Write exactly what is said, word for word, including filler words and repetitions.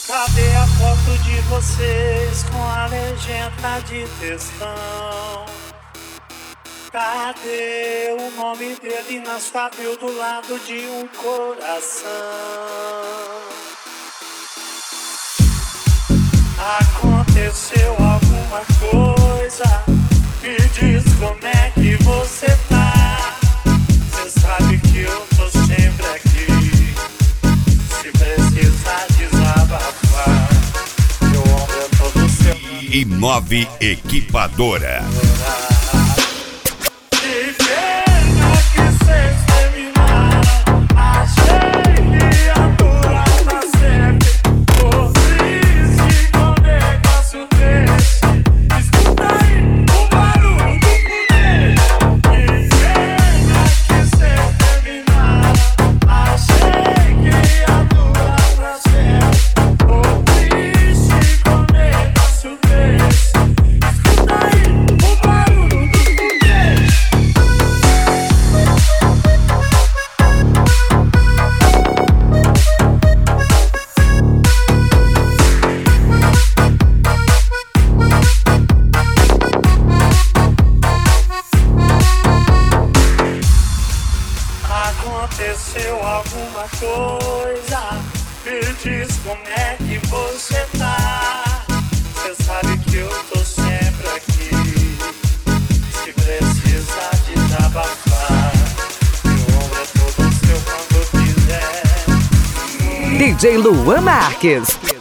Cadê a foto de vocês com a legenda de textão? Cadê o nome dele na sua bio do lado de um coração? Aconteceu alguma coisa? Me diz como é que você tá. Cê sabe que eu tô sempre aqui. Se precisar desabafar, meu ombro é todo seu. Inove Equipadora. Que pena que cês terminaram. Achei que ia durar pra sempre. Tô triste com um negócio desse. Escuta aí o barulho do foguete. Que pena que cês terminaram. Achei que ia durar pra sempre. Tô triste com um negócio desse. Escuta aí o barulho do foguete. Aconteceu alguma coisa? Me diz como é que você tá. Cê sabe que eu tô sempre aqui. Se precisar desabafar, meu ombro é todo seu quando quiser. D J Luan Marques.